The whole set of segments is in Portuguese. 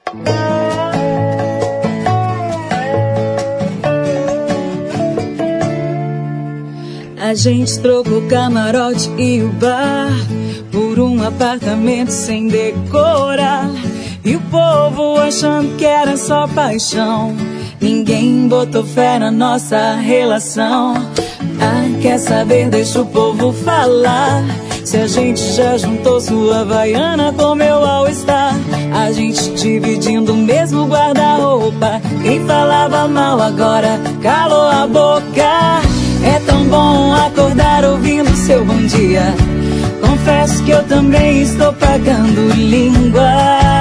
A gente trocou o camarote e o bar por um apartamento sem decorar. E o povo achando que era só paixão. Ninguém botou fé na nossa relação. Ah, quer saber? Deixa o povo falar. Se a gente já juntou sua Havaiana com meu All-Star. A gente dividindo o mesmo guarda-roupa. Quem falava mal agora calou a boca. É tão bom acordar ouvindo seu bom dia. Confesso que eu também estou pagando língua.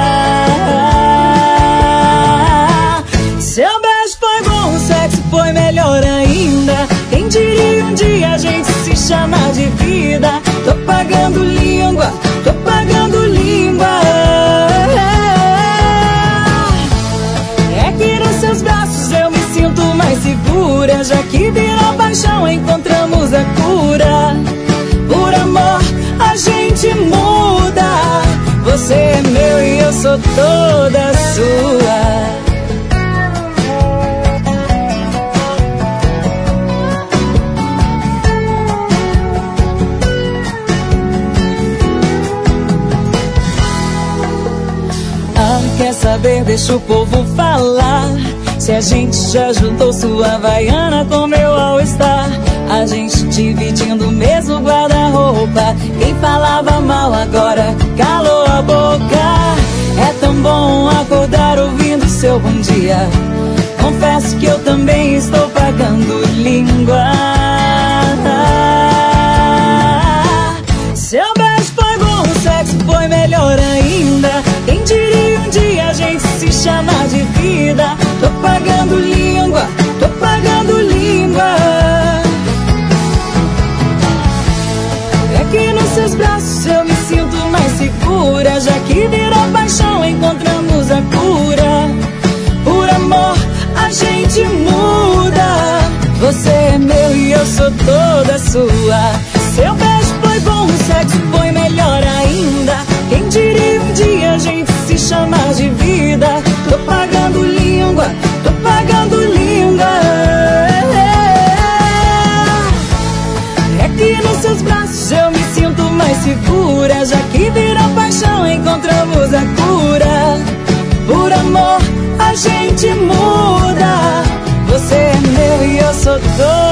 Seu beijo foi bom, o sexo foi melhor ainda. Quem diria um dia a gente se chamar de vida. Tô pagando língua, tô pagando língua. É que nos seus braços eu me sinto mais segura. Já que virou paixão, encontramos a cura. Por amor a gente muda. Você é meu e eu sou toda sua. Quer saber? Deixa o povo falar. Se a gente já juntou sua Havaiana com meu All-Star. A gente dividindo o mesmo guarda-roupa. Quem falava mal agora calou a boca. É tão bom acordar ouvindo seu bom dia. Confesso que eu também estou pagando língua. Seu beijo foi bom, o sexo foi melhor ainda. Quem diria um dia a gente se chamar de vida. Tô pagando língua, tô pagando língua. É que nos seus braços eu me sinto mais segura. Já que virou paixão, encontramos a cura. Por amor a gente muda. Você é meu e eu sou toda sua. Seu beijo foi bom, o sexo foi melhor ainda. Quem diria um dia a gente se chamar de vida. Tô pagando língua, tô pagando língua. É que nos seus braços eu me sinto mais segura. Já que virou paixão, encontramos a cura. Por amor a gente muda. Você é meu e eu sou toda